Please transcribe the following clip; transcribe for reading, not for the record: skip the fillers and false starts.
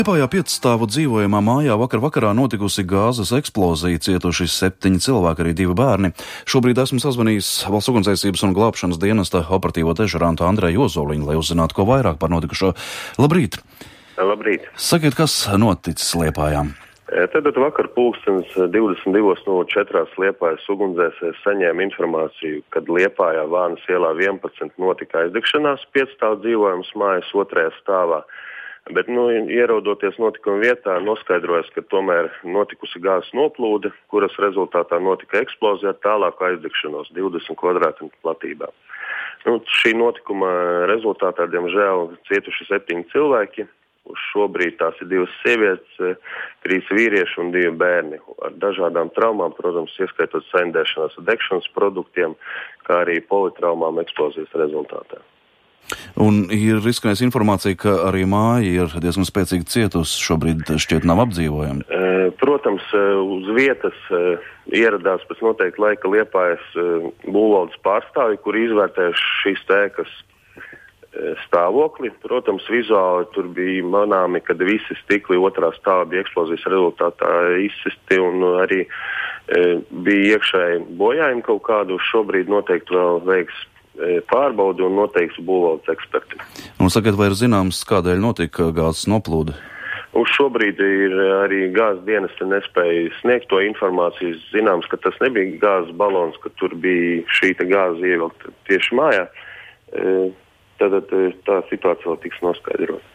Liepājā 5 stāvu dzīvojamā mājā vakarā notikusi gāzes eksplozija, cietuši 7 cilvēki, arī 2 bērni. Šobrīd esmu sazvanījis Valsts ugunsdzēsības un glābšanas dienesta operatīvo dežurantu Andreju Ozoliņu, lai uzzinātu, ko vairāk par notikušo. Labrīt! Labrīt! Sakiet, kas noticis Liepājā? Tad vakar 22:04 Liepājas ugunsdzēsēji saņēma informāciju, kad Liepājā Vānas ielā 11 notika aizdegšanās 5 stāvu dzīvojamas mājas 2. stāvā. Bet, ieraudoties notikuma vietā, noskaidrojas, ka tomēr notikusi gāzes noplūde, kuras rezultātā notika eksplozija ar tālāku aizdegšanos 20 kvadrātmetru platībā. Šī notikuma rezultātā, diemžēl, cietuši 7 cilvēki. Uz šobrīd tās ir 2 sievietes, 3 vīrieši un 2 bērni. Ar dažādām traumām, protams, ieskaitot saindēšanās ar degšanas produktiem, kā arī politraumām eksplozijas rezultātā. Un ir izskanējusi informācija, ka arī māja ir diezgan spēcīgi cietusi, šobrīd šķiet nav apdzīvojama. Protams, uz vietas ieradās pēc noteikta laika Liepājas būvvaldes pārstāvji, kuri izvērtējuši šīs ēkas stāvokli. Protams, vizuāli tur bija manāmi, kad visi stikli 2. stāvā bija eksplozijas rezultātā izsisti un arī bija iekšēji bojājumi kaut kādu. Šobrīd noteikti vēl veiks pārbaudi un noteikti būvvaldes eksperti. Un sakiet, vai ir zināms, kādēļ notika gāzes noplūde? Uz šobrīd ir arī gāzes dienesti nespēja sniegt to informāciju. Zināms, ka tas nebija gāzes balons, ka tur bija šī gāze ievilkta tieši mājā. Tad tā situācija vēl tiks noskaidrota.